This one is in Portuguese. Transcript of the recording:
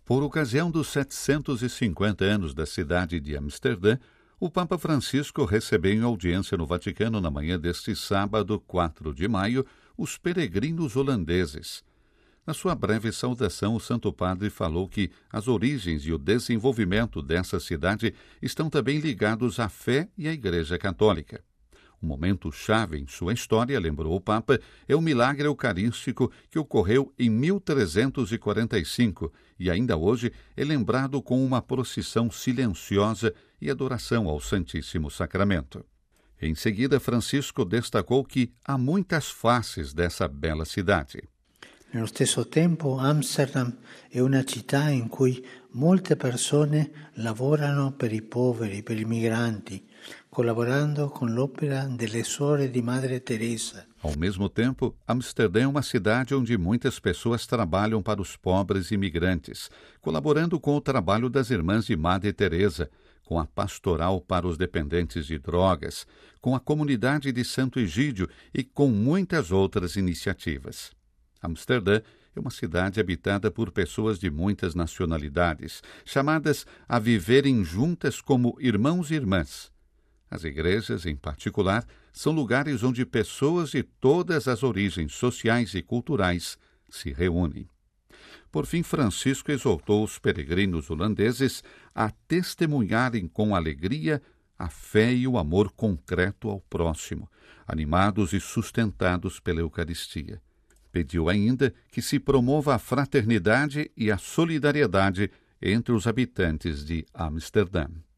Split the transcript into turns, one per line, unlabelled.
Por ocasião dos 750 anos da cidade de Amsterdã, o Papa Francisco recebeu em audiência no Vaticano na manhã deste sábado, 4 de maio, os peregrinos holandeses. Na sua breve saudação, o Santo Padre falou que as origens e o desenvolvimento dessa cidade estão também ligados à fé e à Igreja Católica. Um momento chave em sua história, lembrou o Papa, é o milagre eucarístico que ocorreu em 1345 e ainda hoje é lembrado com uma procissão silenciosa e adoração ao Santíssimo Sacramento. Em seguida, Francisco destacou que há muitas faces dessa bela cidade.
Nello stesso tempo, Amsterdam è una città in cui molte persone lavorano per i poveri, per i migranti, collaborando con l'opera delle suore di Madre Teresa.
Ao mesmo tempo, Amsterdã é uma cidade onde muitas pessoas trabalham para os pobres e imigrantes, colaborando com o trabalho das irmãs de Madre Teresa, com a pastoral para os dependentes de drogas, com a comunidade de Santo Egídio e com muitas outras iniciativas. Amsterdã é uma cidade habitada por pessoas de muitas nacionalidades, chamadas a viverem juntas como irmãos e irmãs. As igrejas, em particular, são lugares onde pessoas de todas as origens sociais e culturais se reúnem. Por fim, Francisco exortou os peregrinos holandeses a testemunharem com alegria a fé e o amor concreto ao próximo, animados e sustentados pela Eucaristia. Pediu ainda que se promova a fraternidade e a solidariedade entre os habitantes de Amsterdã.